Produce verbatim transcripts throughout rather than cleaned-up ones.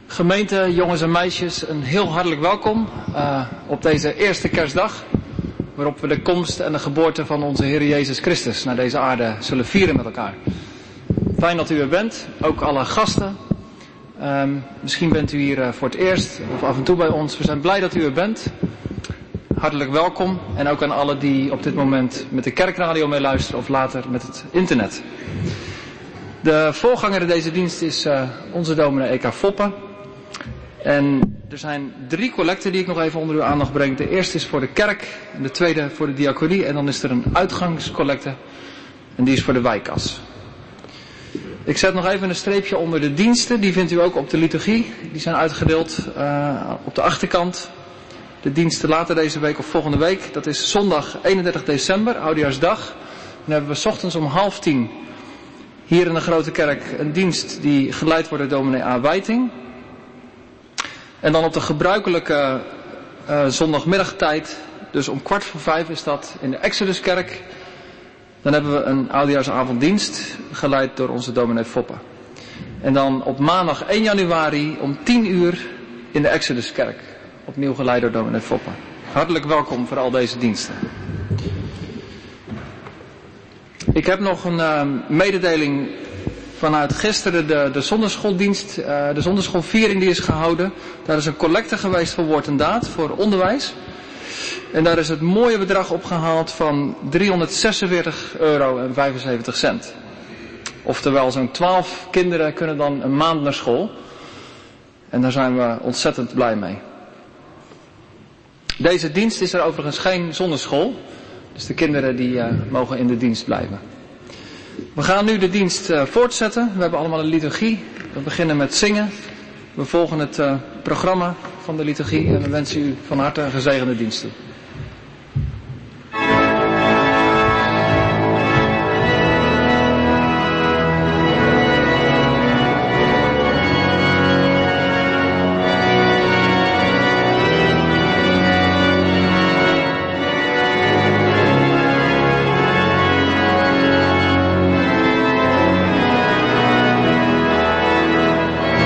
Gemeente, jongens en meisjes, een heel hartelijk welkom uh, op deze eerste kerstdag, waarop we de komst en de geboorte van onze Heer Jezus Christus naar deze aarde zullen vieren met elkaar. Fijn dat u er bent, ook alle gasten. Um, misschien bent u hier uh, voor het eerst of af en toe bij ons. We zijn blij dat u er bent. Hartelijk welkom en ook aan alle die op dit moment met de kerkradio meeluisteren of later met het internet. De voorganger in deze dienst is uh, onze dominee E K Foppe. En er zijn drie collecten die ik nog even onder uw aandacht breng. De eerste is voor de kerk, en de tweede voor de diaconie en dan is er een uitgangscollecte en die is voor de wijkkas. Ik zet nog even een streepje onder de diensten, die vindt u ook op de liturgie. Die zijn uitgedeeld uh, op de achterkant. De diensten later deze week of volgende week, dat is zondag eenendertig december, Oudejaarsdag. Dan hebben we 's ochtends om half tien hier in de Grote Kerk een dienst die geleid wordt door dominee A. Wijting. En dan op de gebruikelijke uh, zondagmiddagtijd, dus om kwart voor vijf is dat in de Exoduskerk. Dan hebben we een oudejaarsavonddienst, geleid door onze dominee Foppe. En dan op maandag één januari om tien uur in de Exoduskerk, opnieuw geleid door dominee Foppe. Hartelijk welkom voor al deze diensten. Ik heb nog een uh, mededeling vanuit gisteren, de, de zonderschooldienst, uh, de zonderschoolviering die is gehouden. Daar is een collecte geweest voor Woord en Daad, voor onderwijs. En daar is het mooie bedrag opgehaald van driehonderdzesenveertig euro en vijfenzeventig cent. Oftewel, zo'n twaalf kinderen kunnen dan een maand naar school. En daar zijn we ontzettend blij mee. Deze dienst is er overigens geen zonderschool. Dus de kinderen die uh, mogen in de dienst blijven. We gaan nu de dienst uh, voortzetten. We hebben allemaal een liturgie. We beginnen met zingen. We volgen het uh, programma van de liturgie. En we wensen u van harte een gezegende dienst toe.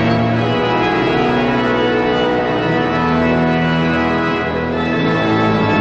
Thank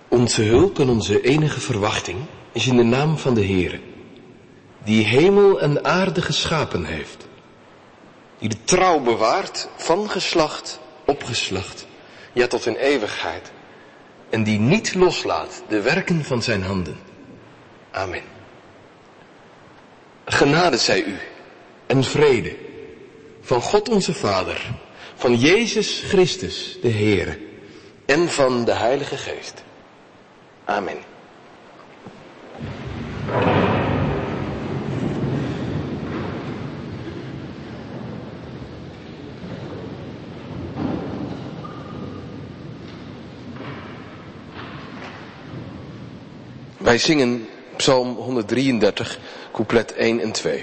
Onze hulp en onze enige verwachting is in de naam van de Heere, die hemel en aarde geschapen heeft, die de trouw bewaart van geslacht op geslacht, ja tot in eeuwigheid, en die niet loslaat de werken van zijn handen. Amen. Genade zij u en vrede van God onze Vader, van Jezus Christus de Heere en van de Heilige Geest. Amen. Wij zingen Psalm honderddrieëndertig, couplet één en twee.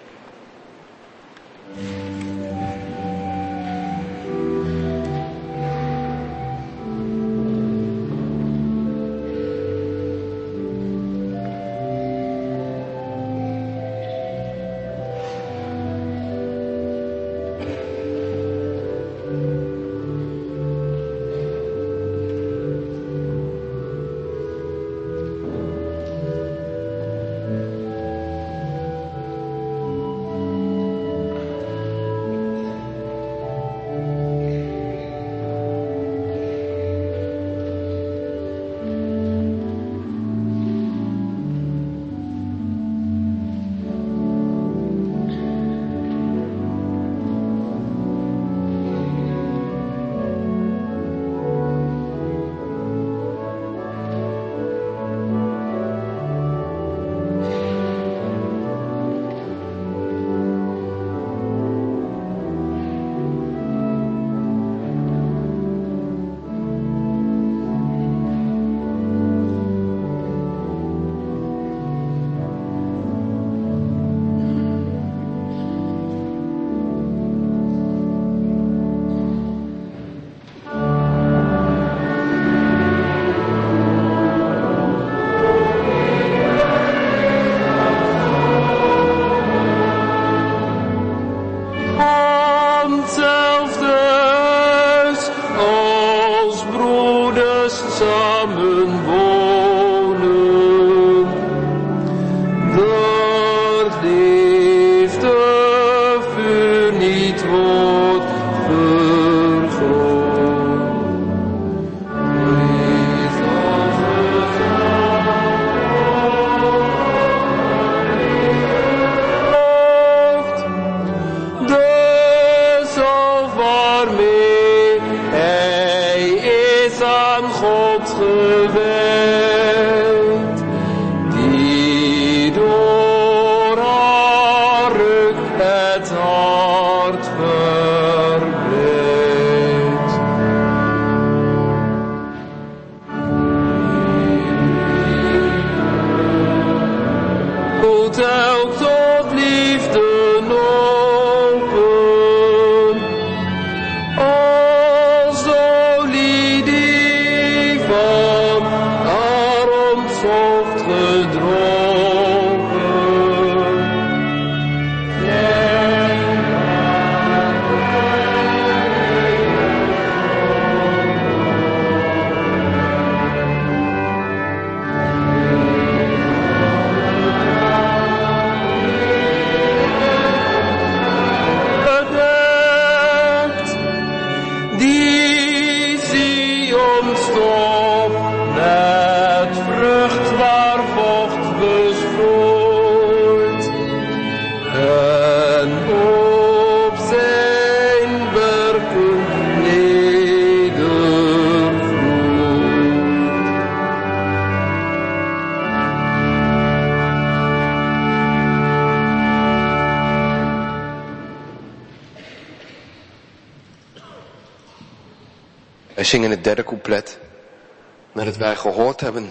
Wij zingen het derde couplet, nadat wij gehoord hebben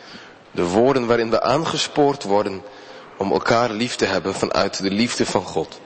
de woorden waarin we aangespoord worden om elkaar lief te hebben vanuit de liefde van God.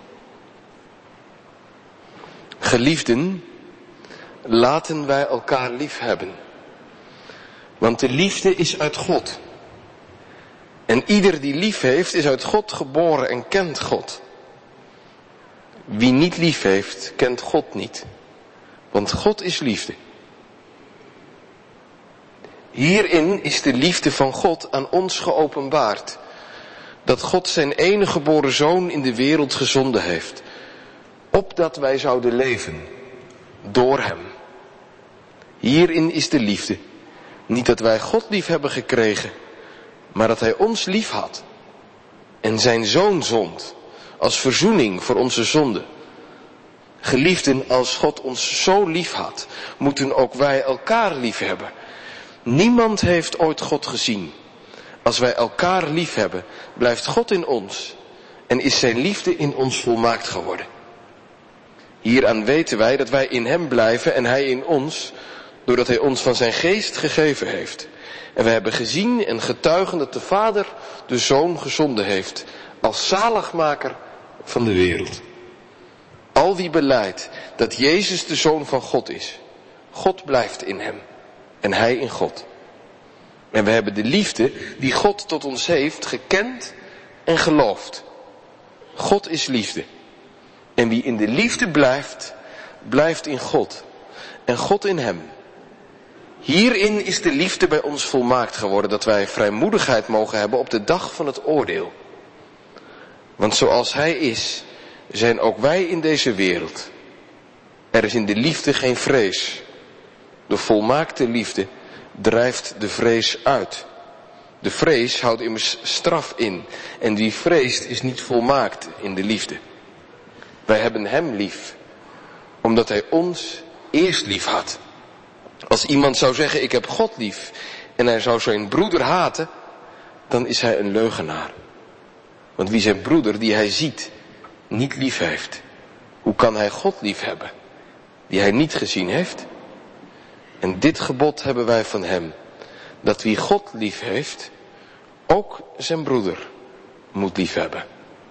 Geliefden, laten wij elkaar lief hebben, want de liefde is uit God. En ieder die lief heeft is uit God geboren en kent God. Wie niet lief heeft, kent God niet, want God is liefde. Hierin is de liefde van God aan ons geopenbaard, dat God zijn enige geboren zoon in de wereld gezonden heeft, opdat wij zouden leven door hem. Hierin is de liefde, niet dat wij God lief hebben gekregen, maar dat hij ons lief had en zijn zoon zond als verzoening voor onze zonden. Geliefden, als God ons zo lief had, moeten ook wij elkaar lief hebben. Niemand heeft ooit God gezien. Als wij elkaar lief hebben, blijft God in ons en is zijn liefde in ons volmaakt geworden. Hieraan weten wij dat wij in hem blijven en hij in ons, doordat hij ons van zijn geest gegeven heeft. En wij hebben gezien en getuigen dat de Vader de Zoon gezonden heeft als zaligmaker van de wereld. Al wie belijdt dat Jezus de Zoon van God is, God blijft in hem en hij in God. En we hebben de liefde die God tot ons heeft gekend en geloofd. God is liefde. En wie in de liefde blijft, blijft in God en God in hem. Hierin is de liefde bij ons volmaakt geworden, dat wij vrijmoedigheid mogen hebben op de dag van het oordeel. Want zoals hij is, zijn ook wij in deze wereld. Er is in de liefde geen vrees. De volmaakte liefde drijft de vrees uit. De vrees houdt immers straf in. En wie vreest is niet volmaakt in de liefde. Wij hebben hem lief, omdat hij ons eerst lief had. Als iemand zou zeggen, ik heb God lief, en hij zou zijn broeder haten, dan is hij een leugenaar. Want wie zijn broeder, die hij ziet, niet lief heeft, hoe kan hij God lief hebben, die hij niet gezien heeft? En dit gebod hebben wij van hem, dat wie God lief heeft, ook zijn broeder moet lief hebben.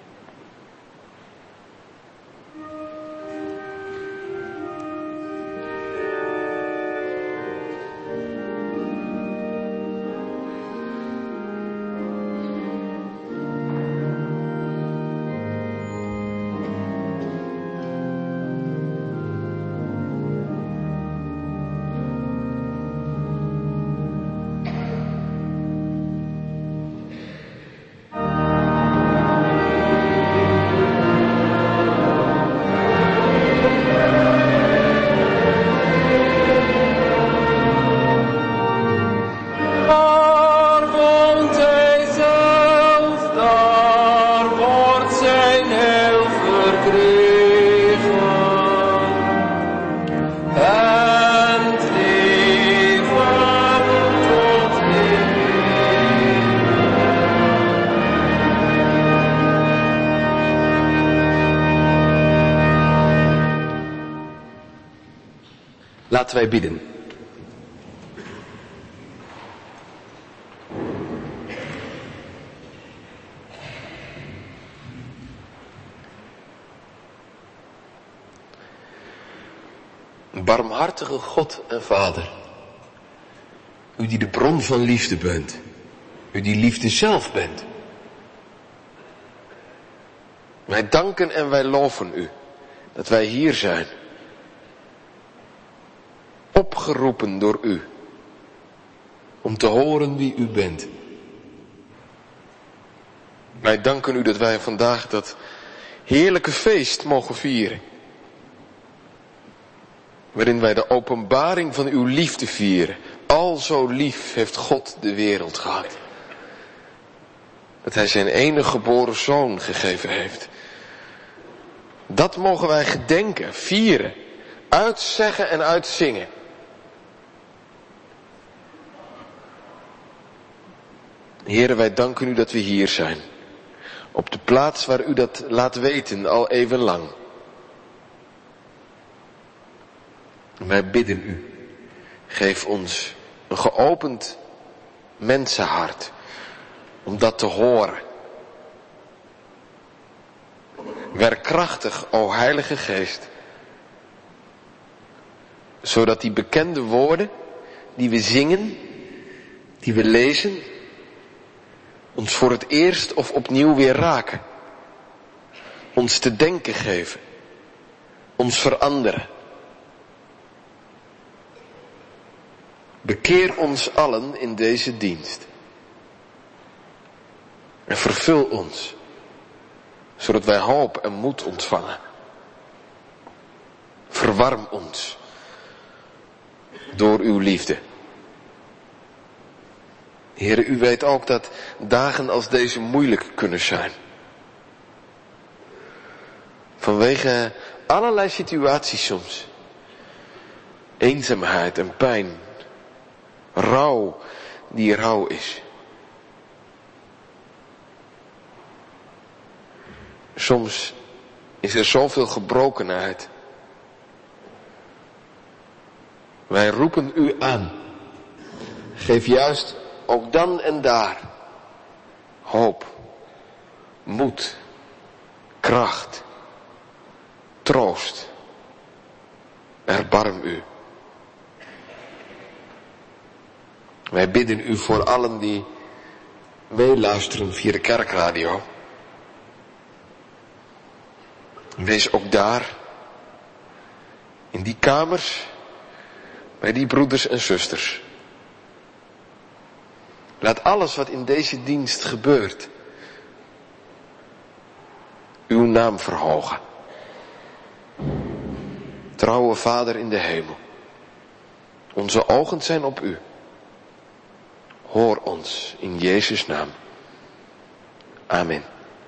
Laten wij bidden. Barmhartige God en Vader, u die de bron van liefde bent, u die liefde zelf bent. Wij danken en wij loven u dat wij hier zijn. Opgeroepen door u, om te horen wie u bent. Wij danken u dat wij vandaag dat heerlijke feest mogen vieren, waarin wij de openbaring van uw liefde vieren. Al zo lief heeft God de wereld gehad, dat hij zijn enige geboren zoon gegeven heeft. Dat mogen wij gedenken, vieren, uitzeggen en uitzingen. Heren, wij danken u dat we hier zijn. Op de plaats waar u dat laat weten al even lang. Wij bidden u, geef ons een geopend mensenhart om dat te horen. Werk krachtig, o Heilige Geest, zodat die bekende woorden die we zingen, die we lezen, ons voor het eerst of opnieuw weer raken. Ons te denken geven. Ons veranderen. Bekeer ons allen in deze dienst. En vervul ons, zodat wij hoop en moed ontvangen. Verwarm ons door uw liefde. Heere, u weet ook dat dagen als deze moeilijk kunnen zijn. Vanwege allerlei situaties soms. Eenzaamheid en pijn. Rouw die rouw is. Soms is er zoveel gebrokenheid. Wij roepen u aan. Geef juist ook dan en daar hoop, moed, kracht, troost. Erbarm u. Wij bidden u voor allen die meeluisteren via de kerkradio. Wees ook daar, in die kamers, bij die broeders en zusters. Laat alles wat in deze dienst gebeurt, uw naam verhogen. Trouwe Vader in de hemel, onze ogen zijn op u. Hoor ons in Jezus' naam. Amen.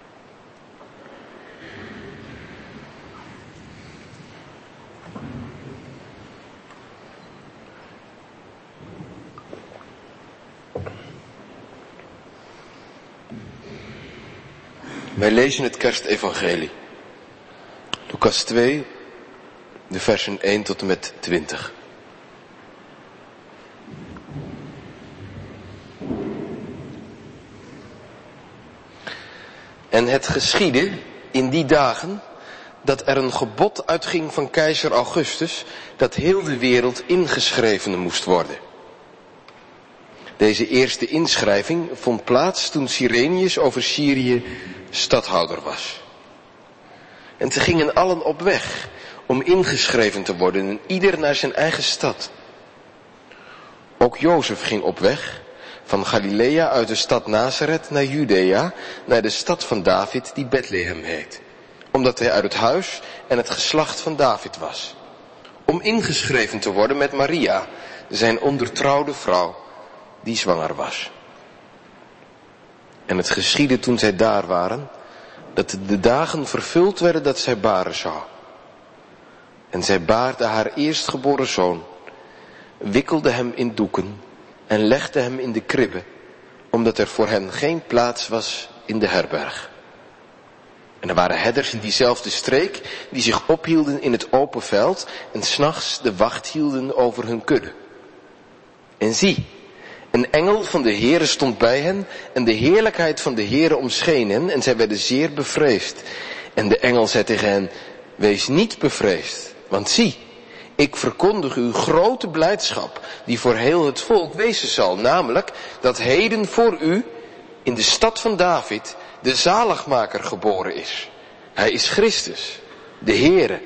Wij lezen het kerstevangelie. Lucas twee, de versen één tot en met twintig. En het geschiedde in die dagen dat er een gebod uitging van keizer Augustus dat heel de wereld ingeschreven moest worden. Deze eerste inschrijving vond plaats toen Cyrenius over Syrië stadhouder was. En ze gingen allen op weg om ingeschreven te worden en ieder naar zijn eigen stad. Ook Jozef ging op weg van Galilea uit de stad Nazareth naar Judea, naar de stad van David die Bethlehem heet, omdat hij uit het huis en het geslacht van David was, om ingeschreven te worden met Maria, zijn ondertrouwde vrouw, die zwanger was. En het geschiedde toen zij daar waren, dat de dagen vervuld werden dat zij baren zou. En zij baarde haar eerstgeboren zoon, wikkelde hem in doeken en legde hem in de kribbe, omdat er voor hen geen plaats was in de herberg. En er waren herders in diezelfde streek die zich ophielden in het open veld en 's nachts de wacht hielden over hun kudde. En zie, een engel van de Heere stond bij hen en de heerlijkheid van de Heere omscheen hen en zij werden zeer bevreesd. En de engel zei tegen hen, wees niet bevreesd, want zie, ik verkondig u grote blijdschap die voor heel het volk wezen zal, namelijk dat heden voor u in de stad van David de zaligmaker geboren is. Hij is Christus, de Heere.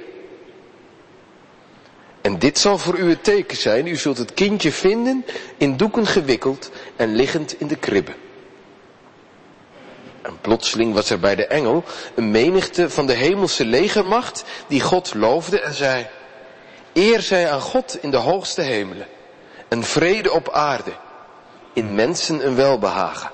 En dit zal voor u het teken zijn, u zult het kindje vinden in doeken gewikkeld en liggend in de kribbe. En plotseling was er bij de engel een menigte van de hemelse legermacht die God loofde en zei, eer zij aan God in de hoogste hemelen en vrede op aarde, in mensen een welbehagen.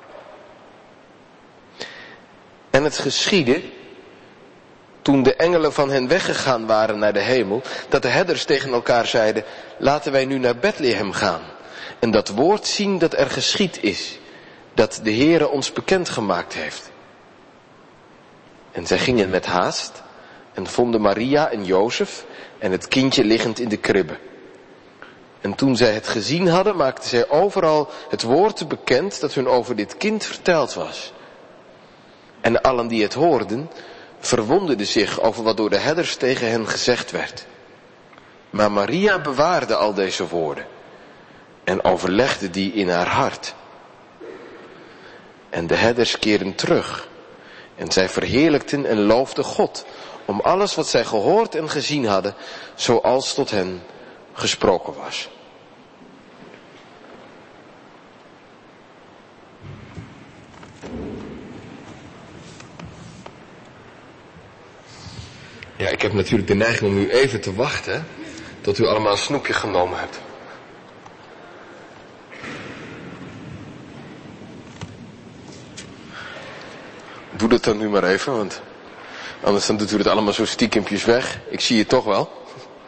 En het geschiedde, toen de engelen van hen weggegaan waren naar de hemel, dat de herders tegen elkaar zeiden, laten wij nu naar Bethlehem gaan en dat woord zien dat er geschied is, dat de Heere ons bekendgemaakt heeft. En zij gingen met haast en vonden Maria en Jozef en het kindje liggend in de kribbe. En toen zij het gezien hadden, maakten zij overal het woord bekend dat hun over dit kind verteld was. En allen die het hoorden, verwonderden zich over wat door de herders tegen hen gezegd werd. Maar Maria bewaarde al deze woorden en overlegde die in haar hart. En de herders keerden terug en zij verheerlijkten en loofden God om alles wat zij gehoord en gezien hadden, zoals tot hen gesproken was. Ja, ik heb natuurlijk de neiging om u even te wachten tot u allemaal een snoepje genomen hebt. Doe dat dan nu maar even, want anders dan doet u het allemaal zo stiekempjes weg. Ik zie het toch wel.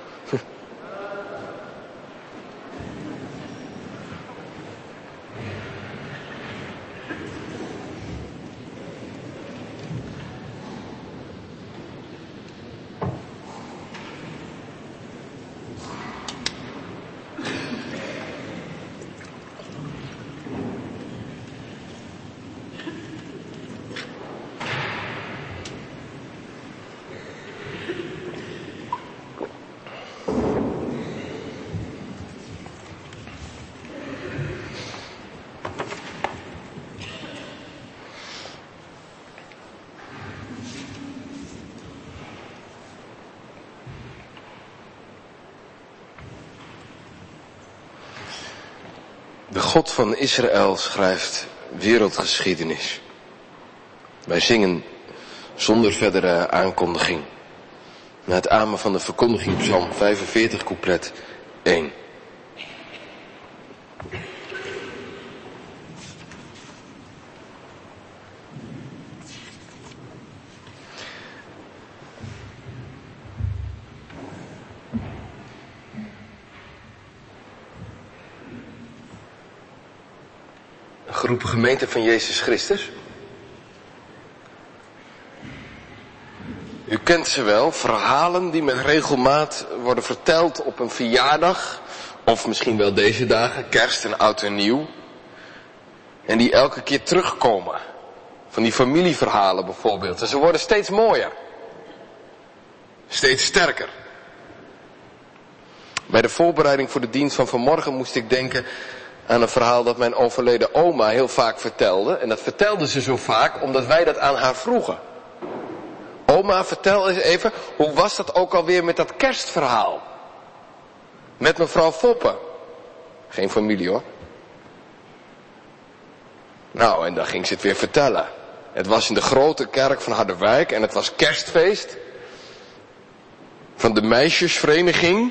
De God van Israël schrijft wereldgeschiedenis. Wij zingen zonder verdere aankondiging na het amen van de verkondiging Psalm vijfenveertig, couplet één. Geroepen gemeente van Jezus Christus. U kent ze wel, verhalen die met regelmaat worden verteld op een verjaardag, of misschien wel deze dagen, kerst en oud en nieuw. En die elke keer terugkomen. Van die familieverhalen bijvoorbeeld. En ze worden steeds mooier. Steeds sterker. Bij de voorbereiding voor de dienst van vanmorgen moest ik denken aan een verhaal dat mijn overleden oma heel vaak vertelde. En dat vertelde ze zo vaak omdat wij dat aan haar vroegen. Oma, vertel eens even, hoe was dat ook alweer met dat kerstverhaal? Met mevrouw Foppe. Geen familie hoor. Nou, en dan ging ze het weer vertellen. Het was in de grote kerk van Harderwijk en het was kerstfeest. Van de meisjesvereniging.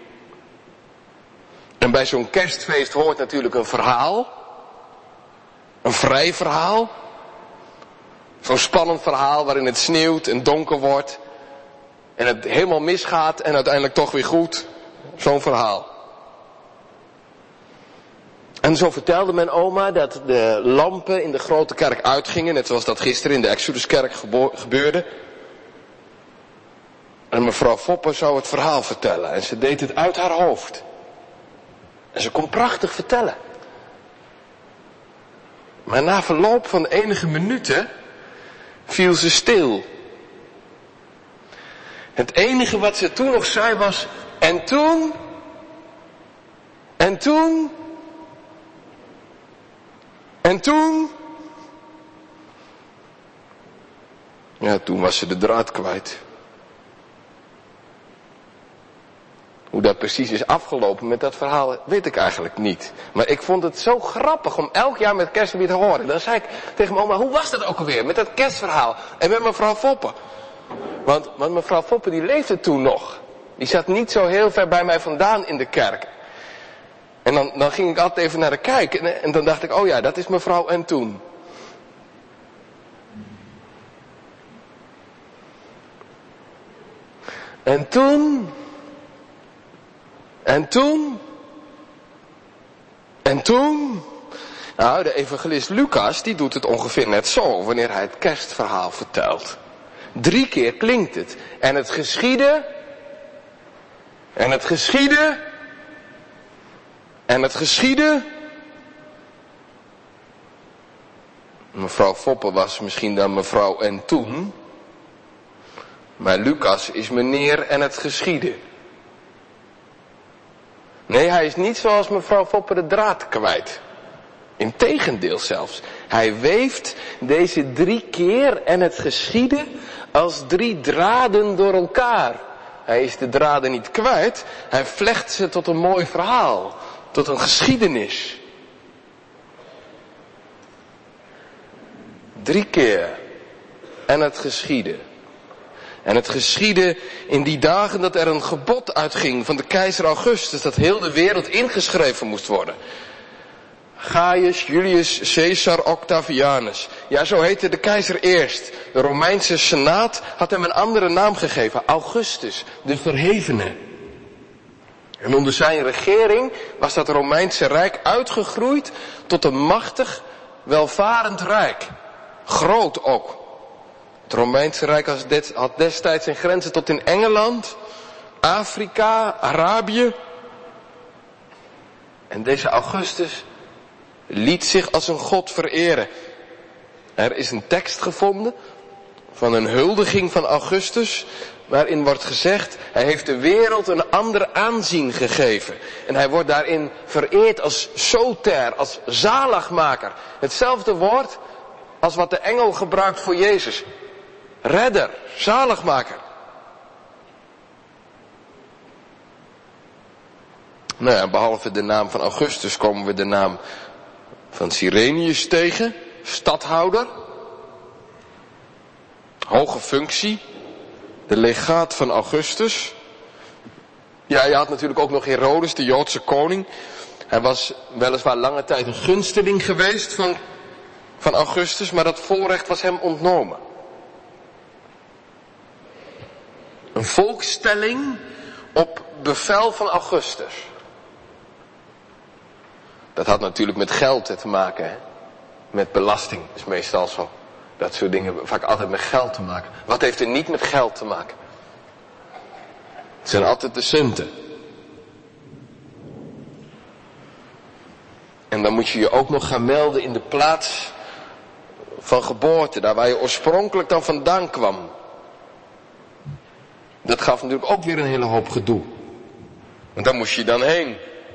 En bij zo'n kerstfeest hoort natuurlijk een verhaal. Een vrij verhaal. Zo'n spannend verhaal waarin het sneeuwt en donker wordt. En het helemaal misgaat en uiteindelijk toch weer goed. Zo'n verhaal. En zo vertelde mijn oma dat de lampen in de grote kerk uitgingen. Net zoals dat gisteren in de Exoduskerk gebeurde. En mevrouw Foppe zou het verhaal vertellen. En ze deed het uit haar hoofd. En ze kon prachtig vertellen. Maar na verloop van enige minuten viel ze stil. Het enige wat ze toen nog zei was, en toen, en toen, en toen. Ja, toen was ze de draad kwijt. Hoe dat precies is afgelopen met dat verhaal, weet ik eigenlijk niet. Maar ik vond het zo grappig om elk jaar met kerst weer te horen. Dan zei ik tegen mijn oma, hoe was dat ook alweer met dat kerstverhaal? En met mevrouw Foppe. Want, want mevrouw Foppe die leefde toen nog. Die zat niet zo heel ver bij mij vandaan in de kerk. En dan, dan ging ik altijd even naar de kerk. En, en dan dacht ik, oh ja, dat is mevrouw en toen. En toen... En toen, en toen, nou de evangelist Lucas die doet het ongeveer net zo wanneer hij het kerstverhaal vertelt. Drie keer klinkt het. En het geschiedde, en het geschiedde, en het geschiedde. Mevrouw Foppe was misschien dan mevrouw en toen, maar Lucas is meneer en het geschiedde. Nee, hij is niet zoals mevrouw Foppe de draad kwijt. Integendeel zelfs. Hij weeft deze drie keer en het geschiedde als drie draden door elkaar. Hij is de draden niet kwijt. Hij vlecht ze tot een mooi verhaal. Tot een geschiedenis. Drie keer en het geschiedde. En het geschiedde in die dagen dat er een gebod uitging van de keizer Augustus, dat heel de wereld ingeschreven moest worden. Gaius Julius Caesar Octavianus. Ja, zo heette de keizer eerst. De Romeinse senaat had hem een andere naam gegeven. Augustus, de verhevene. En onder zijn regering was dat Romeinse rijk uitgegroeid tot een machtig, welvarend rijk. Groot ook. Het Romeinse rijk had destijds zijn grenzen tot in Engeland, Afrika, Arabië. En deze Augustus liet zich als een god vereren. Er is een tekst gevonden van een huldiging van Augustus, waarin wordt gezegd, hij heeft de wereld een ander aanzien gegeven. En hij wordt daarin vereerd als soter, als zaligmaker. Hetzelfde woord als wat de engel gebruikt voor Jezus. Redder, zaligmaker. Nou ja, behalve de naam van Augustus komen we de naam van Cyrenius tegen, stadhouder, hoge functie, de legaat van Augustus. Ja, je had natuurlijk ook nog Herodes, de Joodse koning. Hij was weliswaar lange tijd een gunsteling geweest van, van Augustus, maar dat voorrecht was hem ontnomen. Een volkstelling op bevel van Augustus. Dat had natuurlijk met geld te maken, hè? Met belasting, is meestal zo. Dat soort dingen hebben vaak altijd met geld te maken. Wat heeft er niet met geld te maken? Het zijn altijd de centen. En dan moet je je ook nog gaan melden in de plaats van geboorte, daar waar je oorspronkelijk dan vandaan kwam. Dat gaf natuurlijk ook weer een hele hoop gedoe. Want daar moest je dan heen.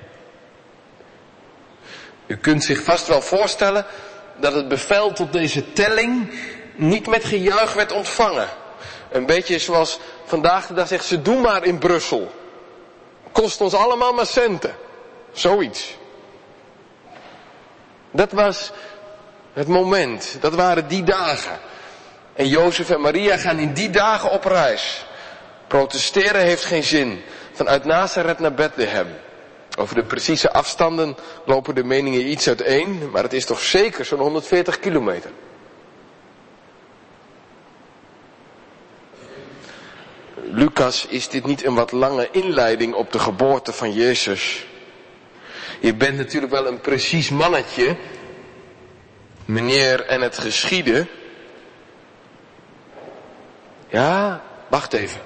U kunt zich vast wel voorstellen dat het bevel tot deze telling niet met gejuich werd ontvangen. Een beetje zoals vandaag de dag zegt ze, doe maar in Brussel. Kost ons allemaal maar centen. Zoiets. Dat was het moment. Dat waren die dagen. En Jozef en Maria gaan in die dagen op reis. Protesteren heeft geen zin. Vanuit Nazareth naar Bethlehem. Over de precieze afstanden lopen de meningen iets uiteen, maar het is toch zeker zo'n honderdveertig kilometer. Lucas, is dit niet een wat lange inleiding op de geboorte van Jezus? Je bent natuurlijk wel een precies mannetje, meneer, en het geschiedde. Ja, wacht even.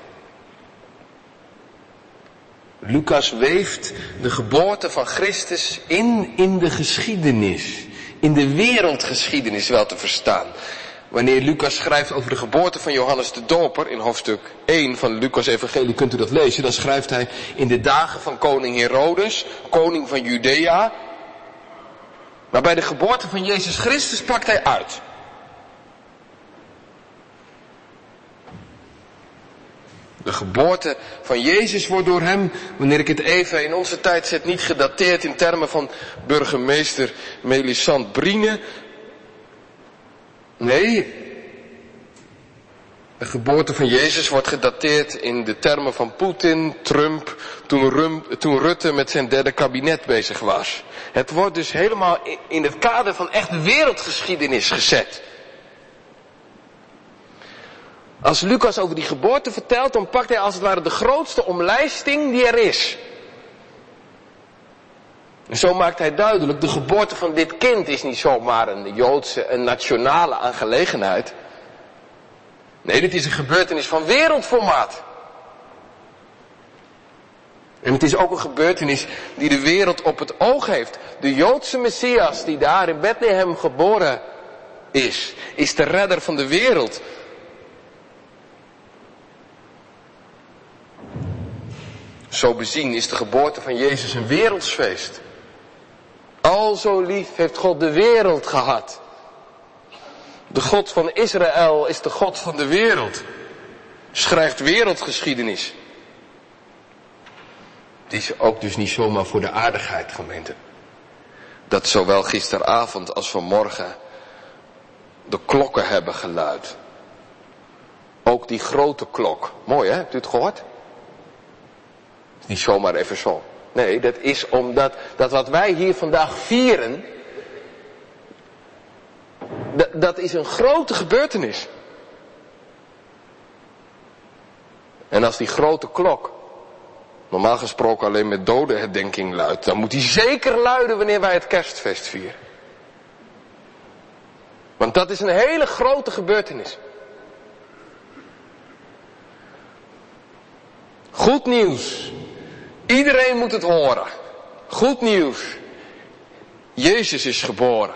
Lucas weeft de geboorte van Christus in, in de geschiedenis. In de wereldgeschiedenis wel te verstaan. Wanneer Lucas schrijft over de geboorte van Johannes de Doper, in hoofdstuk één van Lucas Evangelie kunt u dat lezen, dan schrijft hij in de dagen van koning Herodes, koning van Judea. Maar bij de geboorte van Jezus Christus pakt hij uit. De geboorte van Jezus wordt door hem, wanneer ik het even in onze tijd zet, niet gedateerd in termen van burgemeester Melisande Brine. Nee, de geboorte van Jezus wordt gedateerd in de termen van Poetin, Trump, toen, Rum, toen Rutte met zijn derde kabinet bezig was. Het wordt dus helemaal in het kader van echt de wereldgeschiedenis gezet. Als Lucas over die geboorte vertelt, dan pakt hij als het ware de grootste omlijsting die er is. En zo maakt hij duidelijk, de geboorte van dit kind is niet zomaar een Joodse, een nationale aangelegenheid. Nee, dit is een gebeurtenis van wereldformaat. En het is ook een gebeurtenis die de wereld op het oog heeft. De Joodse Messias die daar in Bethlehem geboren is, is de redder van de wereld. Zo bezien is de geboorte van Jezus een wereldsfeest. Al zo lief heeft God de wereld gehad. De God van Israël is de God van de wereld. Schrijft wereldgeschiedenis. Het is ook dus niet zomaar voor de aardigheid, gemeente. Dat zowel gisteravond als vanmorgen de klokken hebben geluid. ook die grote klok. Mooi hè, hebt u het gehoord? Niet zomaar even zo. Nee, dat is omdat dat wat wij hier vandaag vieren, dat, dat is een grote gebeurtenis. En als die grote klok normaal gesproken alleen met dodenherdenking luidt, dan moet die zeker luiden wanneer wij het kerstfeest vieren. Want dat is een hele grote gebeurtenis. Goed nieuws. Iedereen moet het horen. Goed nieuws. Jezus is geboren.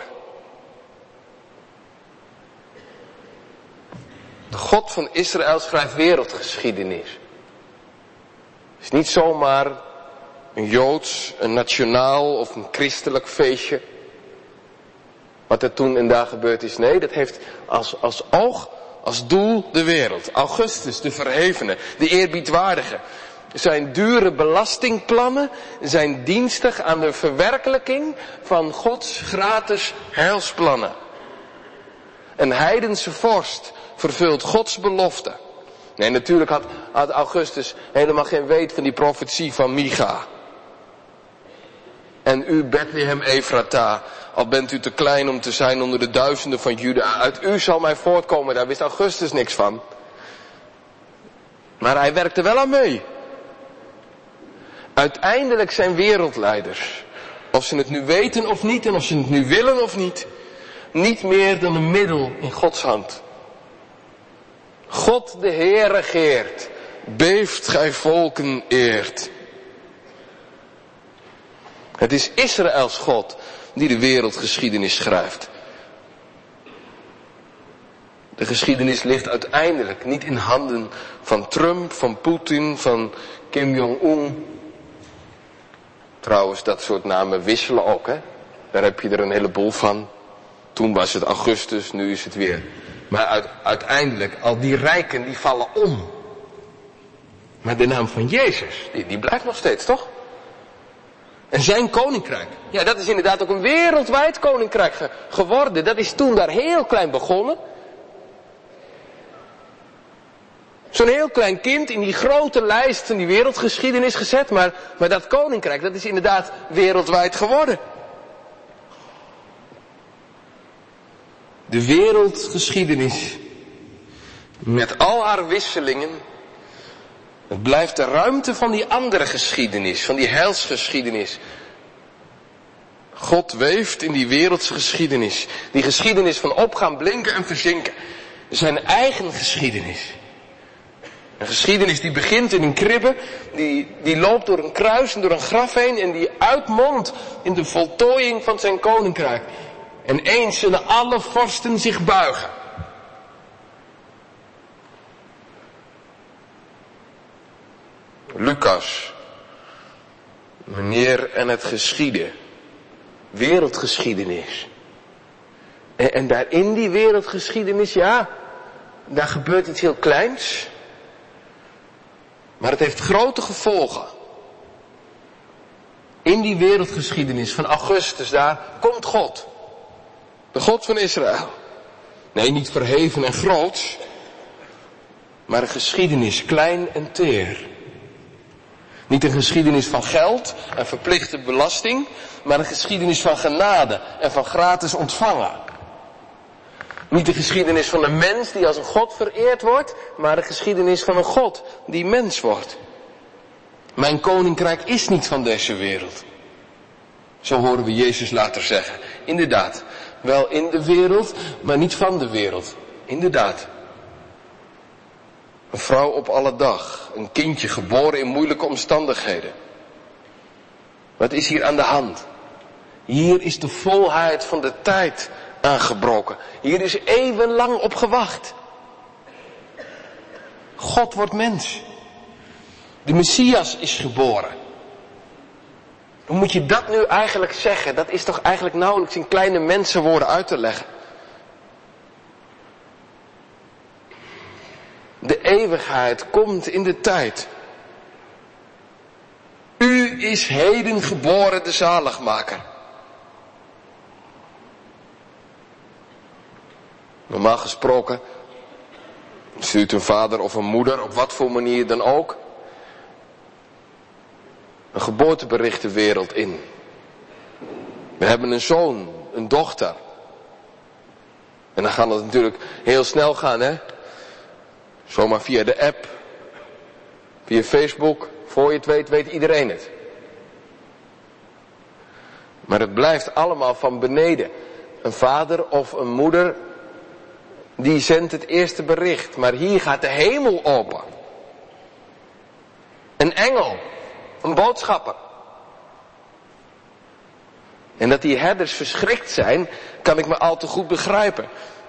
De God van Israël schrijft wereldgeschiedenis. Het is niet zomaar een Joods, een nationaal of een christelijk feestje. Wat er toen en daar gebeurd is. Nee, dat heeft als, als oog, als doel de wereld. Augustus, de verhevene, de eerbiedwaardige. Zijn dure belastingplannen zijn dienstig aan de verwerkelijking van Gods gratis heilsplannen. Een heidense vorst vervult Gods belofte. Nee, natuurlijk had, had Augustus helemaal geen weet van die profetie van Micha. En u, Bethlehem Ephrata, al bent u te klein om te zijn onder de duizenden van Juda, uit u zal mij voortkomen, daar wist Augustus niks van. Maar hij werkte wel aan mee. Uiteindelijk zijn wereldleiders, of ze het nu weten of niet en of ze het nu willen of niet, niet meer dan een middel in Gods hand. God de Heer regeert, beeft gij volken eert. Het is Israëls God die de wereldgeschiedenis schrijft. De geschiedenis ligt uiteindelijk niet in handen van Trump, van Poetin, van Kim Jong-un. Trouwens, dat soort namen wisselen ook, hè. Daar heb je er een heleboel van. Toen was het Augustus, nu is het weer. Maar uit, uiteindelijk, al die rijken, die vallen om. Maar de naam van Jezus, die, die blijft nog steeds, toch? En zijn koninkrijk, ja, dat is inderdaad ook een wereldwijd koninkrijk ge, geworden. Dat is toen daar heel klein begonnen. Zo'n heel klein kind in die grote lijst van die wereldgeschiedenis gezet. Maar, maar dat koninkrijk, dat is inderdaad wereldwijd geworden. De wereldgeschiedenis, met al haar wisselingen, het blijft de ruimte van die andere geschiedenis, van die heilsgeschiedenis. God weeft in die wereldse geschiedenis, die geschiedenis van opgaan, blinken en verzinken, zijn eigen geschiedenis. Een geschiedenis die begint in een kribbe, die, die loopt door een kruis en door een graf heen en die uitmondt in de voltooiing van zijn koninkrijk. En eens zullen alle vorsten zich buigen. Lucas, wanneer en het geschiedde, wereldgeschiedenis. En, en daar in die wereldgeschiedenis, ja, daar gebeurt iets heel kleins. Maar het heeft grote gevolgen. In die wereldgeschiedenis van Augustus, daar komt God. De God van Israël. Nee, niet verheven en groot. Maar een geschiedenis klein en teer. Niet een geschiedenis van geld en verplichte belasting. Maar een geschiedenis van genade en van gratis ontvangen. Niet de geschiedenis van een mens die als een God vereerd wordt. Maar de geschiedenis van een God die mens wordt. Mijn koninkrijk is niet van deze wereld. Zo horen we Jezus later zeggen. Inderdaad. Wel in de wereld, maar niet van de wereld. Inderdaad. Een vrouw op alle dag. Een kindje geboren in moeilijke omstandigheden. Wat is hier aan de hand? Hier is de volheid van de tijd aangebroken. Hier is eeuwenlang op gewacht. God wordt mens. De Messias is geboren. Hoe moet je dat nu eigenlijk zeggen? Dat is toch eigenlijk nauwelijks in kleine mensenwoorden uit te leggen. De eeuwigheid komt in de tijd. U is heden geboren de zaligmaker. Normaal gesproken Stuurt een vader of een moeder, op wat voor manier dan ook, een geboortebericht de wereld in. We hebben een zoon, een dochter. En dan gaat het natuurlijk heel snel gaan, hè. Zomaar via de app, via Facebook, voor je het weet, weet iedereen het. Maar het blijft allemaal van beneden. Een vader of een moeder, die zendt het eerste bericht. Maar hier gaat de hemel open. Een engel, een boodschapper. En dat die herders verschrikt zijn, kan ik me al te goed begrijpen.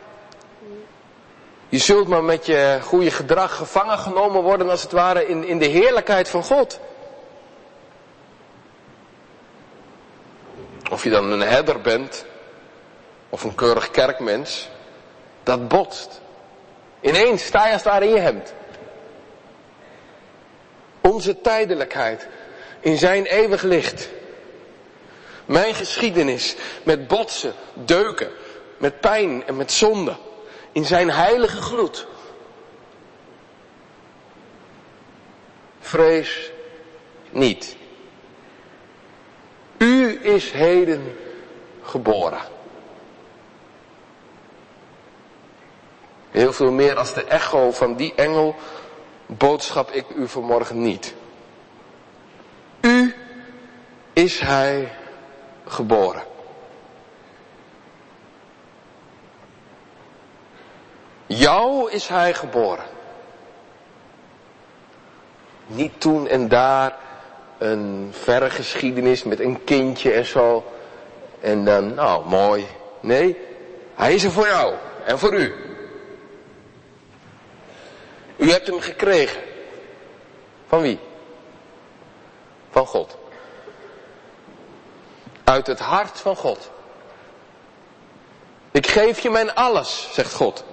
Je zult maar met je goede gedrag gevangen genomen worden, als het ware, in, in de heerlijkheid van God. Of je dan een herder bent, of een keurig kerkmens, dat botst. Ineens sta je als het ware in je hemd. Onze tijdelijkheid in zijn eeuwig licht. Mijn geschiedenis met botsen, deuken, met pijn en met zonde. In zijn heilige gloed. Vrees niet. U is heden geboren. Heel veel meer als de echo van die engel boodschap ik u vanmorgen niet. U is hij geboren. Jou is hij geboren. Niet toen en daar een verre geschiedenis met een kindje en zo. En dan, nou mooi. Nee, hij is er voor jou en voor u. U hebt hem gekregen. Van wie? Van God. Uit het hart van God. Ik geef je mijn alles, zegt God.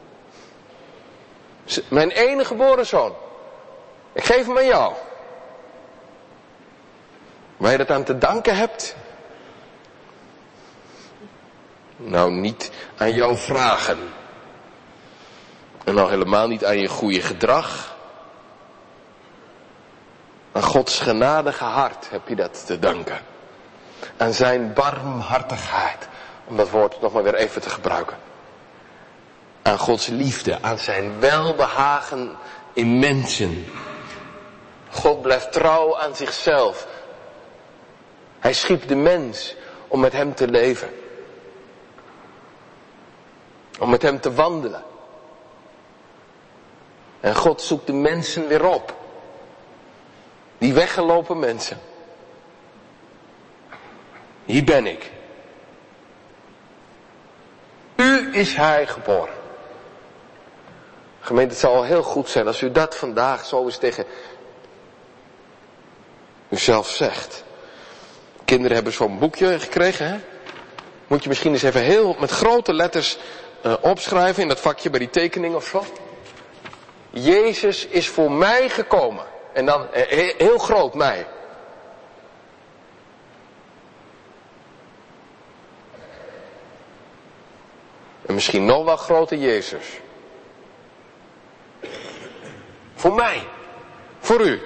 Mijn enige geboren zoon. Ik geef hem aan jou. Waar je dat aan te danken hebt? Nou, niet aan jouw vragen. En nou helemaal niet aan je goede gedrag. Aan Gods genadige hart heb je dat te danken. Aan zijn barmhartigheid. Om dat woord nog maar weer even te gebruiken. Aan Gods liefde, aan zijn welbehagen in mensen. God blijft trouw aan zichzelf. Hij schiep de mens om met hem te leven. Om met hem te wandelen. En God zoekt de mensen weer op. Die weggelopen mensen. Hier ben ik. U is hij geboren. Gemeente, het zal heel goed zijn als u dat vandaag zo eens tegen uzelf zegt. Kinderen hebben zo'n boekje gekregen, hè? Moet je misschien eens even heel met grote letters uh, opschrijven in dat vakje bij die tekening of zo. Jezus is voor mij gekomen. En dan uh, heel groot mij. En misschien nog wel groter Jezus. Voor mij. Voor u.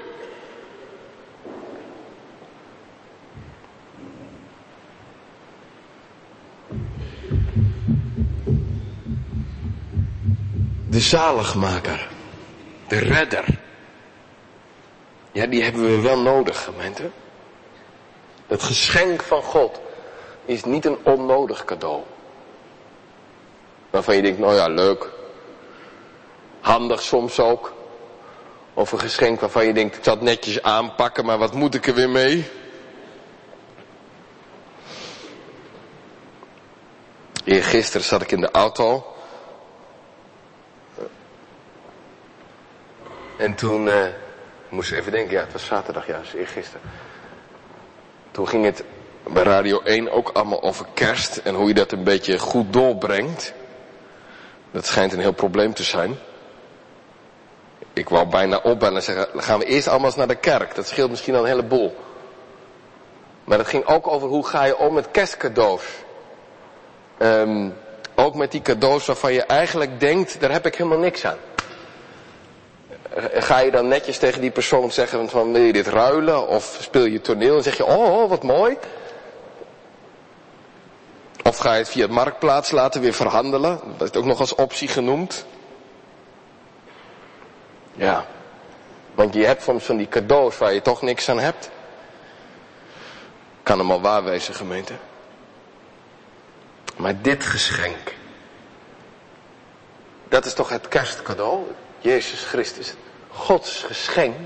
De zaligmaker. De redder. Ja, die hebben we wel nodig, gemeente. Het geschenk van God is niet een onnodig cadeau. Waarvan je denkt, nou ja, leuk. Handig soms ook. Of een geschenk waarvan je denkt, ik zal het netjes aanpakken, maar wat moet ik er weer mee? Eergisteren zat ik in de auto. En toen, uh, moest ik even denken, ja, het was zaterdag, ja, dus eergisteren. Toen ging het bij Radio één ook allemaal over kerst en hoe je dat een beetje goed doorbrengt. Dat schijnt een heel probleem te zijn. Ik wou bijna opbellen en zeggen, dan gaan we eerst allemaal eens naar de kerk. Dat scheelt misschien al een heleboel. Maar het ging ook over hoe ga je om met kerstcadeaus. Um, ook met die cadeaus waarvan je eigenlijk denkt, daar heb ik helemaal niks aan. Ga je dan netjes tegen die persoon zeggen van wil je dit ruilen? Of speel je toneel en zeg je oh, oh wat mooi. Of ga je het via het marktplaats laten weer verhandelen? Dat is ook nog als optie genoemd. Ja, want je hebt soms van die cadeaus waar je toch niks aan hebt. Kan hem al waar wezen, gemeente. Maar dit geschenk, dat is toch het kerstcadeau? Jezus Christus, Gods geschenk.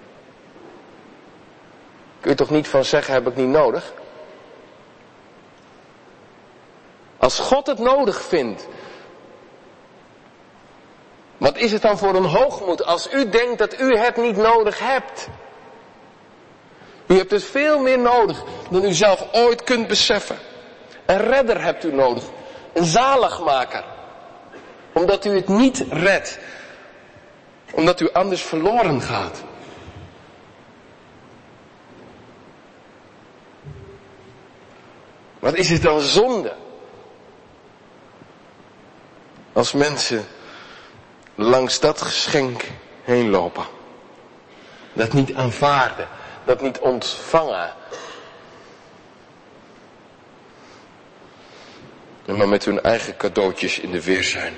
Kun je toch niet van zeggen, heb ik niet nodig? Als God het nodig vindt, wat is het dan voor een hoogmoed als u denkt dat u het niet nodig hebt? U hebt het veel meer nodig dan u zelf ooit kunt beseffen. Een redder hebt u nodig, een zaligmaker. Omdat u het niet redt, omdat u anders verloren gaat. Wat is het dan zonde? Als mensen langs dat geschenk heen lopen. Dat niet aanvaarden. Dat niet ontvangen. En maar met hun eigen cadeautjes in de weer zijn.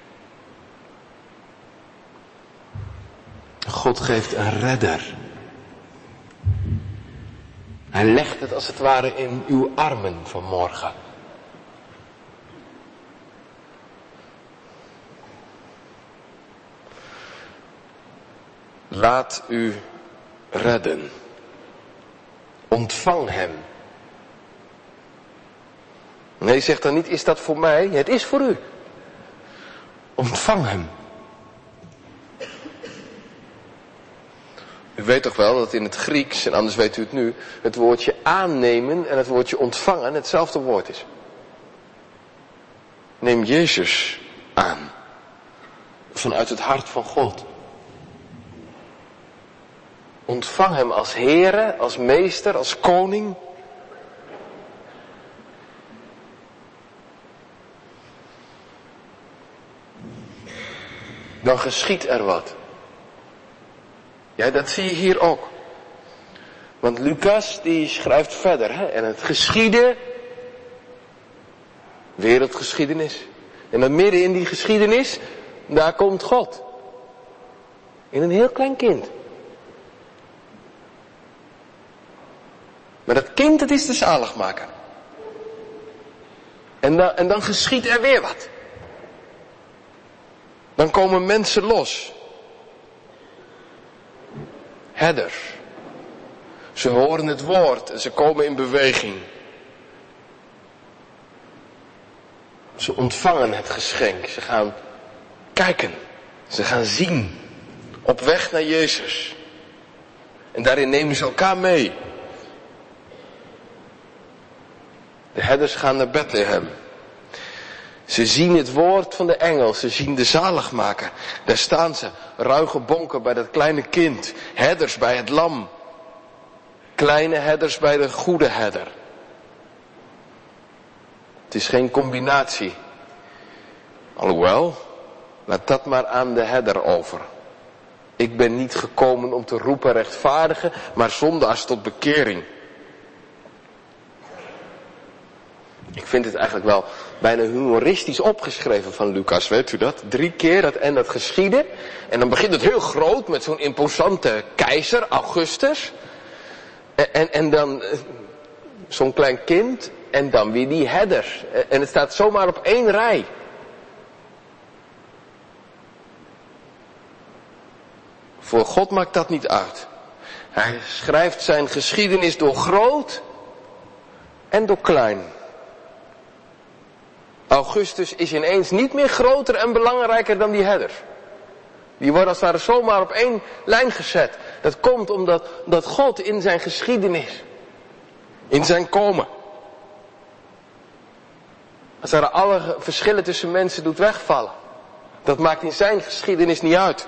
God geeft een redder. Hij legt het als het ware in uw armen vanmorgen. Laat u redden. Ontvang hem. Nee, zeg dan niet, is dat voor mij? Het is voor u. Ontvang hem. U weet toch wel dat in het Grieks, en anders weet u het nu, het woordje aannemen en het woordje ontvangen hetzelfde woord is. Neem Jezus aan. Vanuit het hart van God. Ontvang hem als Heere, als meester, als koning. Dan geschiedt er wat. Ja, dat zie je hier ook. Want Lucas die schrijft verder. Hè? En het geschiedde. Wereldgeschiedenis. En dan midden in die geschiedenis. Daar komt God. In een heel klein kind. Maar dat kind, dat is de zaligmaker. En dan, en dan geschiedt er weer wat. Dan komen mensen los. Herders. Ze horen het woord en ze komen in beweging. Ze ontvangen het geschenk. Ze gaan kijken. Ze gaan zien. Op weg naar Jezus. En daarin nemen ze elkaar mee. De herders gaan naar Bethlehem. Ze zien het woord van de engel. Ze zien de zaligmaker. Daar staan ze. Ruige bonken bij dat kleine kind. Herders bij het lam. Kleine herders bij de goede herder. Het is geen combinatie. Alhoewel, laat dat maar aan de herder over. Ik ben niet gekomen om te roepen rechtvaardigen, maar zondaars tot bekering. Ik vind het eigenlijk wel bijna humoristisch opgeschreven van Lucas, weet u dat? Drie keer dat en dat geschiedde. En dan begint het heel groot met zo'n imposante keizer, Augustus. En, en, en dan zo'n klein kind en dan weer die herders. En het staat zomaar op één rij. Voor God maakt dat niet uit. Hij schrijft zijn geschiedenis door groot en door klein. Augustus is ineens niet meer groter en belangrijker dan die herders. Die worden als het ware zomaar op één lijn gezet. Dat komt omdat dat God in zijn geschiedenis, in zijn komen, als er alle verschillen tussen mensen doet wegvallen. Dat maakt in zijn geschiedenis niet uit.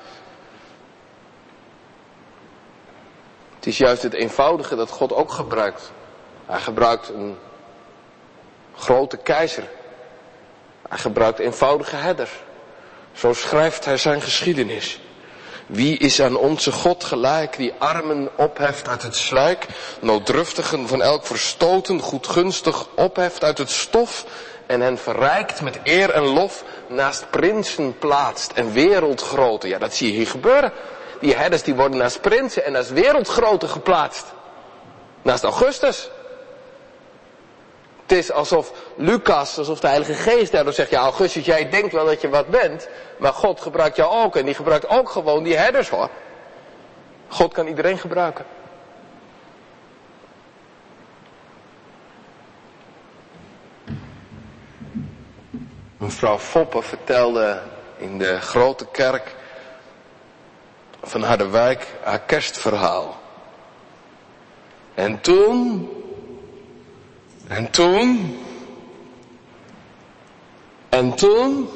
Het is juist het eenvoudige dat God ook gebruikt. Hij gebruikt een grote keizer. Hij gebruikt eenvoudige herders. Zo schrijft hij zijn geschiedenis. Wie is aan onze God gelijk, die armen opheft uit het slijk, nooddruftigen van elk verstoten, goedgunstig opheft uit het stof en hen verrijkt met eer en lof, naast prinsen plaatst en wereldgroten. Ja, dat zie je hier gebeuren. Die herders die worden naast prinsen en naast wereldgroten geplaatst. Naast Augustus. Het is alsof Lucas, alsof de Heilige Geest daardoor zegt, ja Augustus, jij denkt wel dat je wat bent, maar God gebruikt jou ook en die gebruikt ook gewoon die herders hoor. God kan iedereen gebruiken. Mevrouw Foppe vertelde in de grote kerk van Harderwijk haar kerstverhaal. En toen, en toen, en toen,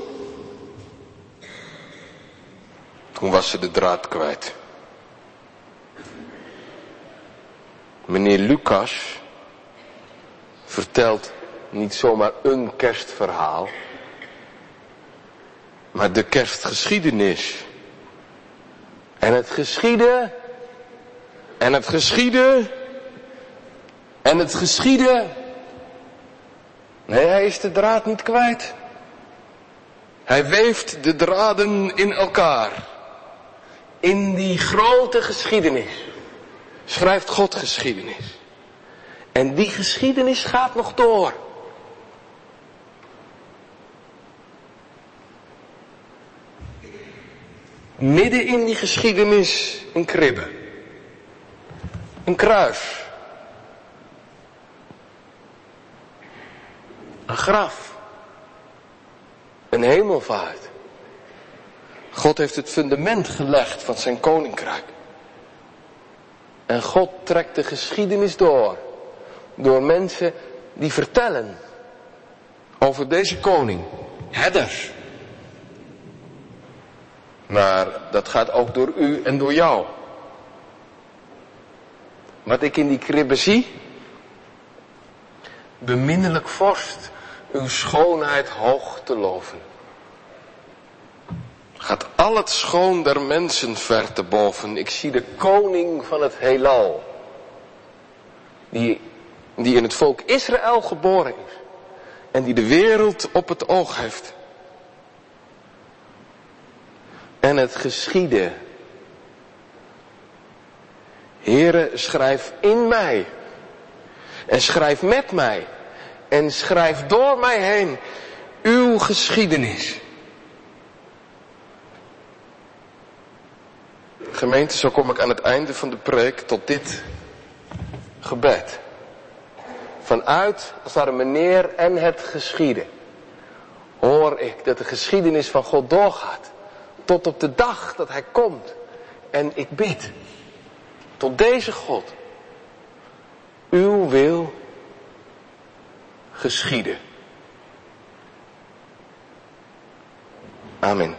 toen was ze de draad kwijt. Meneer Lucas vertelt niet zomaar een kerstverhaal, maar de kerstgeschiedenis. En het geschiedde, en het geschiedde, en het geschiedde. Nee, hij is de draad niet kwijt. Hij weeft de draden in elkaar. In die grote geschiedenis schrijft God geschiedenis. En die geschiedenis gaat nog door. Midden in die geschiedenis een kribbe. Een kruis. Een graf. Een hemelvaart. God heeft het fundament gelegd van zijn koninkrijk. En God trekt de geschiedenis door. Door mensen die vertellen over deze koning. Herders. Maar dat gaat ook door u en door jou. Wat ik in die kribbe zie. Beminnelijk vorst, uw schoonheid hoog te loven. Gaat al het schoon der mensen ver te boven. Ik zie de koning van het heelal. Die, die in het volk Israël geboren is. En die de wereld op het oog heeft. En het geschiedde. Heere, schrijf in mij. En schrijf met mij. En schrijf door mij heen uw geschiedenis. Gemeente, zo kom ik aan het einde van de preek tot dit gebed. Vanuit, als het ware, meneer en het geschieden, hoor ik dat de geschiedenis van God doorgaat. Tot op de dag dat hij komt. En ik bid. Tot deze God. Uw wil geschieden. Amen.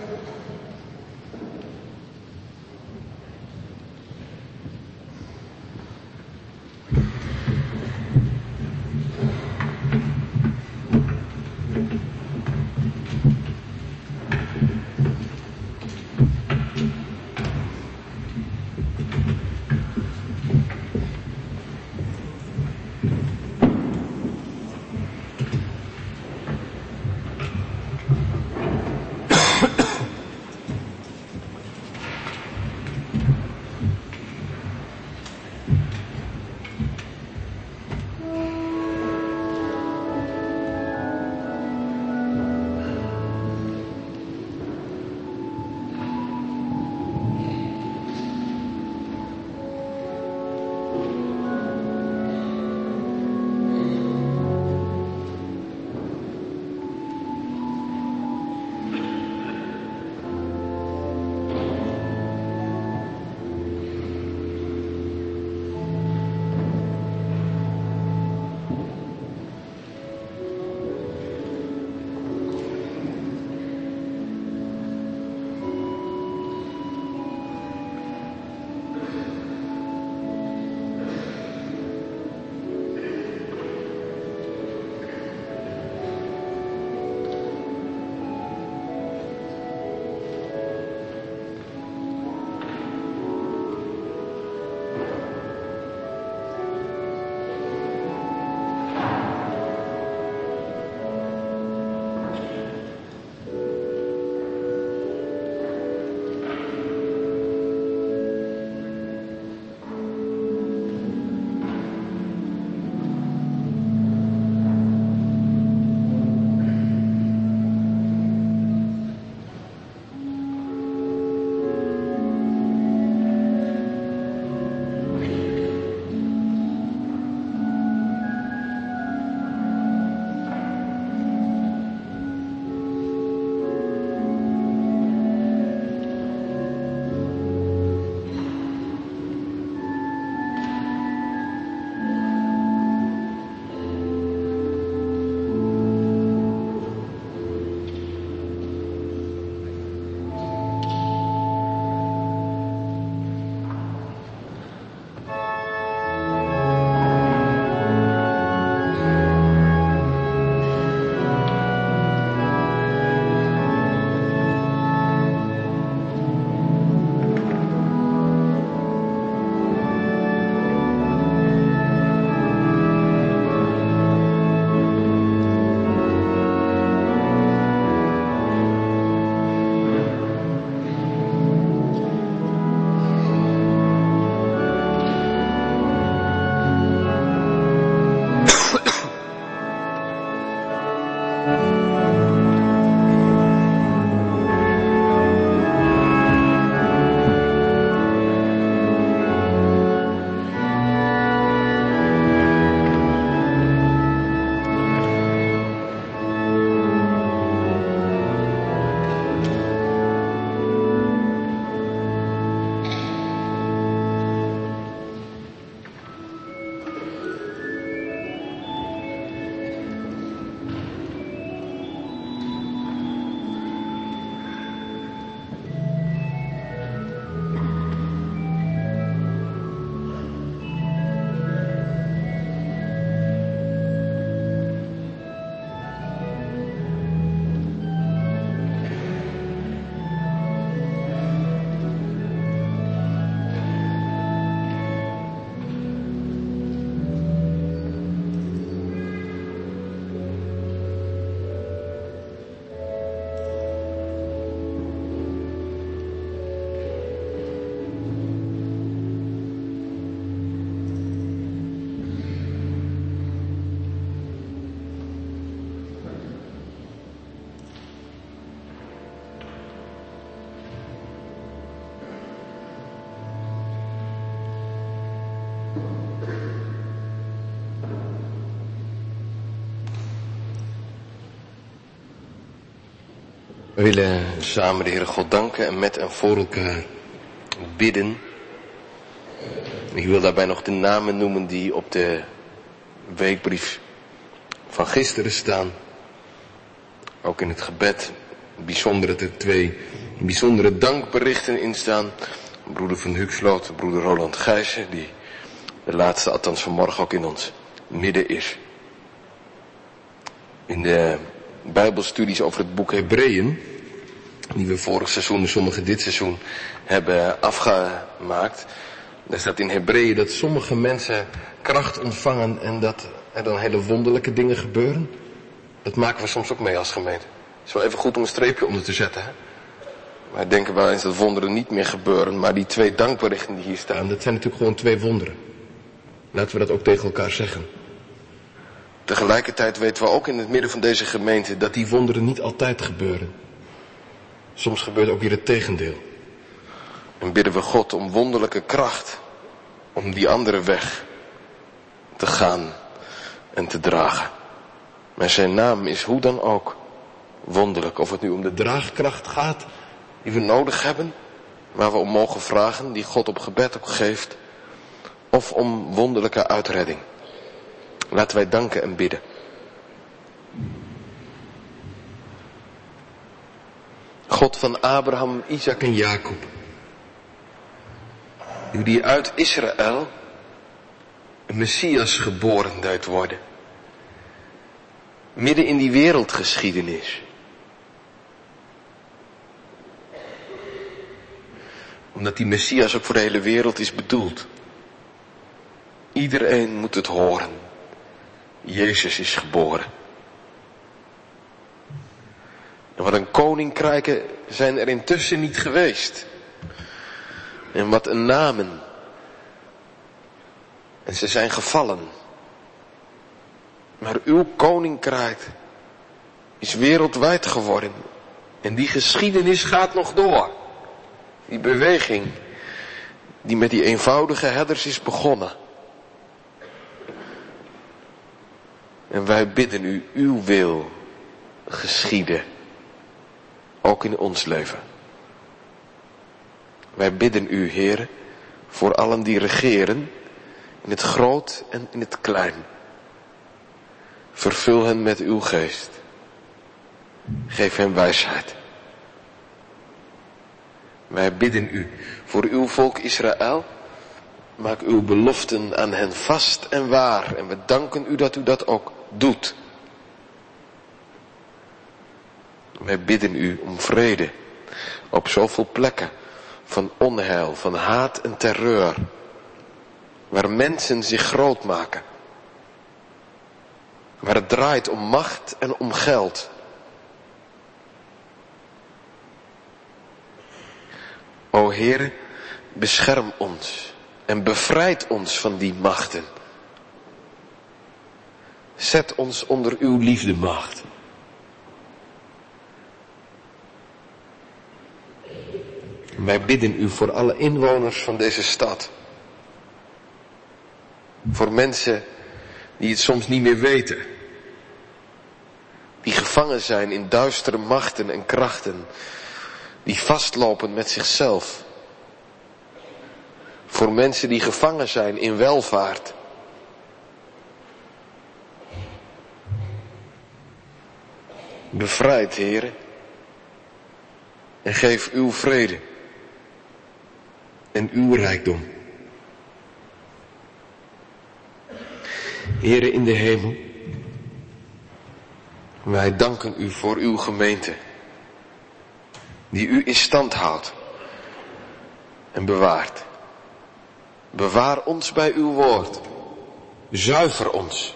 We willen samen de Heere God danken en met en voor elkaar bidden. Ik wil daarbij nog de namen noemen die op de weekbrief van gisteren staan. Ook in het gebed bijzonder dat er twee bijzondere dankberichten in staan. Broeder van Huxloot, broeder Roland Gijssen, die de laatste, althans vanmorgen ook in ons midden is. In de Bijbelstudies over het boek Hebreeën, die we vorig seizoen en sommige dit seizoen hebben afgemaakt. Daar staat in Hebreeën dat sommige mensen kracht ontvangen en dat er dan hele wonderlijke dingen gebeuren. Dat maken we soms ook mee als gemeente. Het is wel even goed om een streepje onder te zetten. Hè? Wij denken wel eens dat wonderen niet meer gebeuren, maar die twee dankberichten die hier staan, dat zijn natuurlijk gewoon twee wonderen. Laten we dat ook tegen elkaar zeggen. Tegelijkertijd weten we ook in het midden van deze gemeente dat die wonderen niet altijd gebeuren. Soms gebeurt ook weer het tegendeel. En bidden we God om wonderlijke kracht om die andere weg te gaan en te dragen. Maar zijn naam is hoe dan ook wonderlijk. Of het nu om de draagkracht gaat die we nodig hebben, waar we om mogen vragen, die God op gebed ook geeft, of om wonderlijke uitredding. Laten wij danken en bidden. God van Abraham, Isaac en Jacob, u die uit Israël een Messias geboren duidt worden, midden in die wereldgeschiedenis, omdat die Messias ook voor de hele wereld is bedoeld. Iedereen moet het horen. Jezus is geboren. En wat een koninkrijken zijn er intussen niet geweest. En wat een namen. En ze zijn gevallen. Maar uw koninkrijk is wereldwijd geworden. En die geschiedenis gaat nog door. Die beweging die met die eenvoudige herders is begonnen. En wij bidden u, uw wil geschieden. Ook in ons leven. Wij bidden u, Heer, voor allen die regeren, in het groot en in het klein. Vervul hen met uw geest. Geef hen wijsheid. Wij bidden u voor uw volk Israël. Maak uw beloften aan hen vast en waar. En we danken u dat u dat ook doet. Wij bidden u om vrede op zoveel plekken van onheil, van haat en terreur. Waar mensen zich groot maken. Waar het draait om macht en om geld. O Heere, bescherm ons en bevrijd ons van die machten. Zet ons onder uw liefdemacht. Wij bidden u voor alle inwoners van deze stad. Voor mensen die het soms niet meer weten. Die gevangen zijn in duistere machten en krachten. Die vastlopen met zichzelf. Voor mensen die gevangen zijn in welvaart. Bevrijd, Heere. En geef uw vrede. En uw rijkdom. Heere in de hemel. Wij danken u voor uw gemeente. Die u in stand houdt. En bewaart. Bewaar ons bij uw woord. Zuiver ons.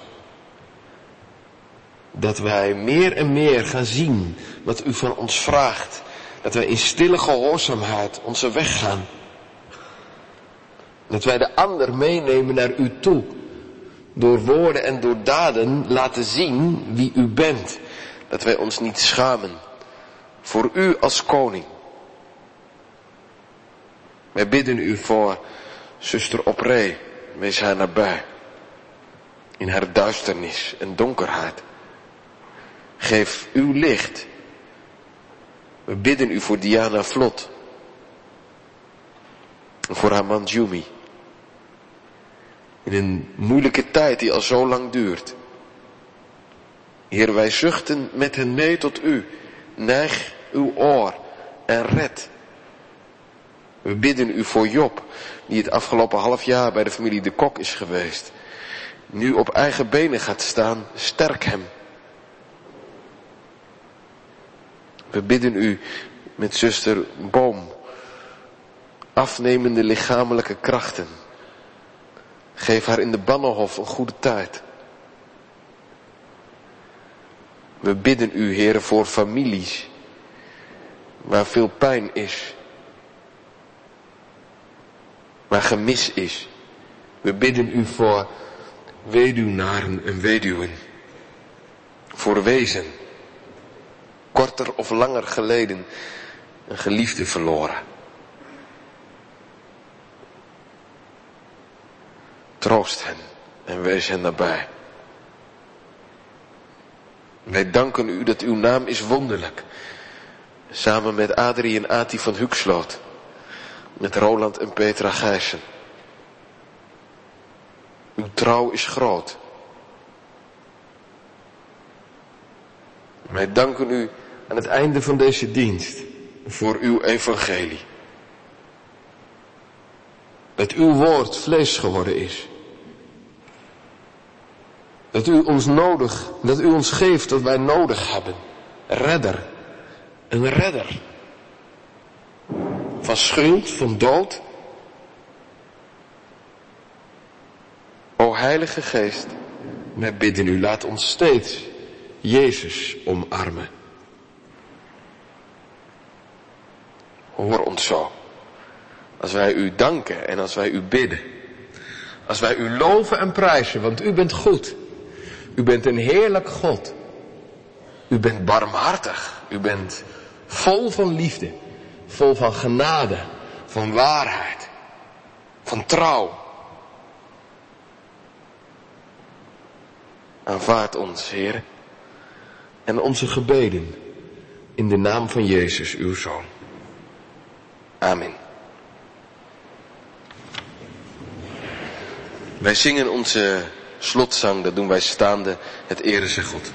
Dat wij meer en meer gaan zien wat u van ons vraagt. Dat wij in stille gehoorzaamheid onze weg gaan. Dat wij de ander meenemen naar u toe. Door woorden en door daden laten zien wie u bent. Dat wij ons niet schamen. Voor u als koning. Wij bidden u voor zuster Opree. Wees haar nabij. In haar duisternis en donkerheid. Geef uw licht. We bidden u voor Diana Vlot. Voor haar man Jumi. In een moeilijke tijd die al zo lang duurt. Heer, wij zuchten met hen mee tot u. Neig uw oor en red. We bidden u voor Job, die het afgelopen half jaar bij de familie De Kok is geweest. Nu op eigen benen gaat staan, sterk hem. We bidden u met zuster Boom, afnemende lichamelijke krachten. Geef haar in de Bannenhof een goede tijd. We bidden u, Heere, voor families waar veel pijn is, waar gemis is. We bidden u voor weduwnaren en weduwen, voor wezen, korter of langer geleden een geliefde verloren. Troost hen en wees hen nabij. Wij danken u dat uw naam is wonderlijk. Samen met Adrie en Ati van Huksloot. Met Roland en Petra Gijssen. Uw trouw is groot. Wij danken u aan het einde van deze dienst voor uw evangelie. Dat uw woord vlees geworden is. Dat u ons nodig, dat u ons geeft wat wij nodig hebben. Redder. Een redder. Van schuld, van dood. O Heilige Geest, wij bidden u, laat ons steeds Jezus omarmen. Hoor ons zo. Als wij u danken en als wij u bidden. Als wij u loven en prijzen, want u bent goed. U bent een heerlijk God. U bent barmhartig. U bent vol van liefde. Vol van genade. Van waarheid. Van trouw. Aanvaard ons, Heer. En onze gebeden. In de naam van Jezus, uw Zoon. Amen. Wij zingen onze slotzang, dat doen wij staande, het ere zij God.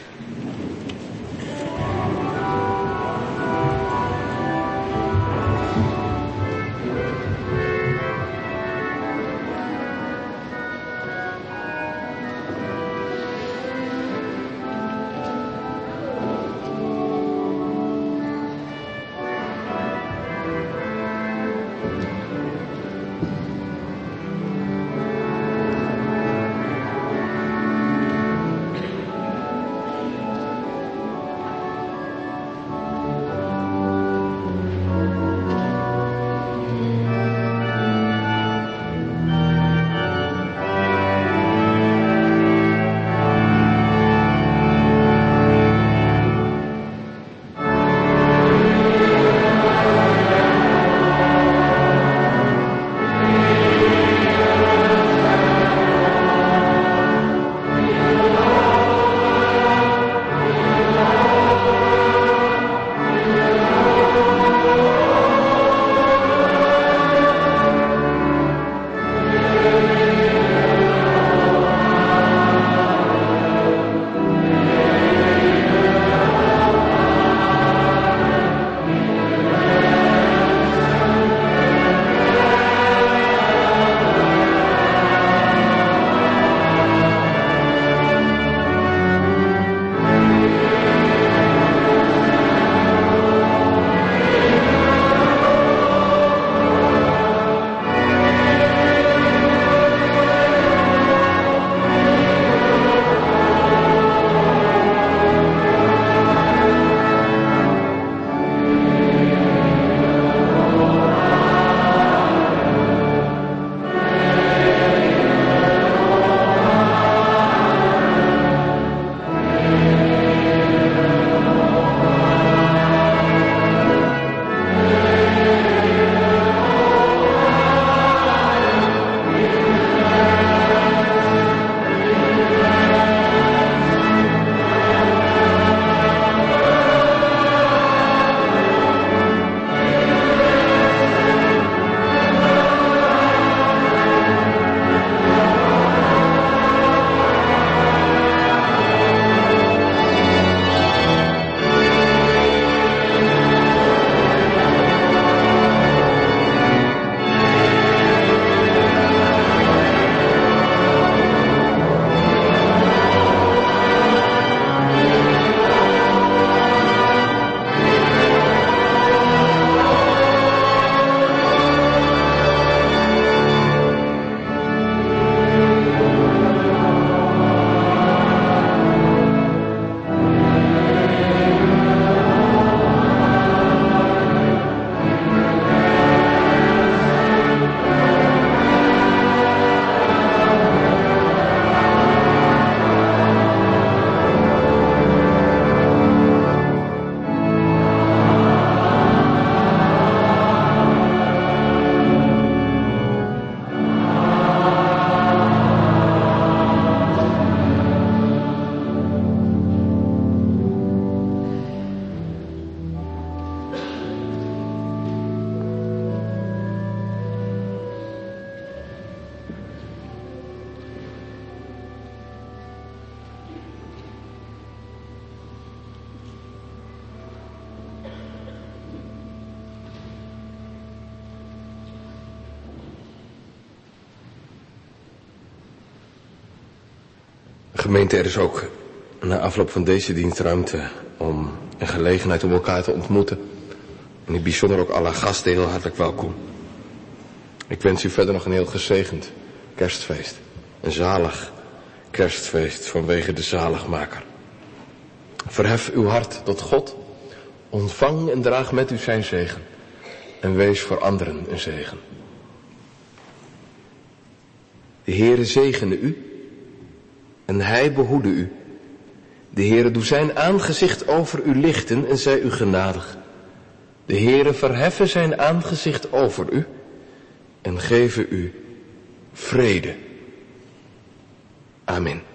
Gemeente, er is ook na afloop van deze dienst ruimte om een gelegenheid om elkaar te ontmoeten. En in het bijzonder ook alle gasten heel hartelijk welkom. Ik wens u verder nog een heel gezegend kerstfeest. Een zalig kerstfeest vanwege de zaligmaker. Verhef uw hart tot God. Ontvang en draag met u zijn zegen. En wees voor anderen een zegen. De Heere zegene u. En hij behoede u. De Heere doe zijn aangezicht over u lichten en zij u genadig. De Heere verheffen zijn aangezicht over u. En geven u vrede. Amen.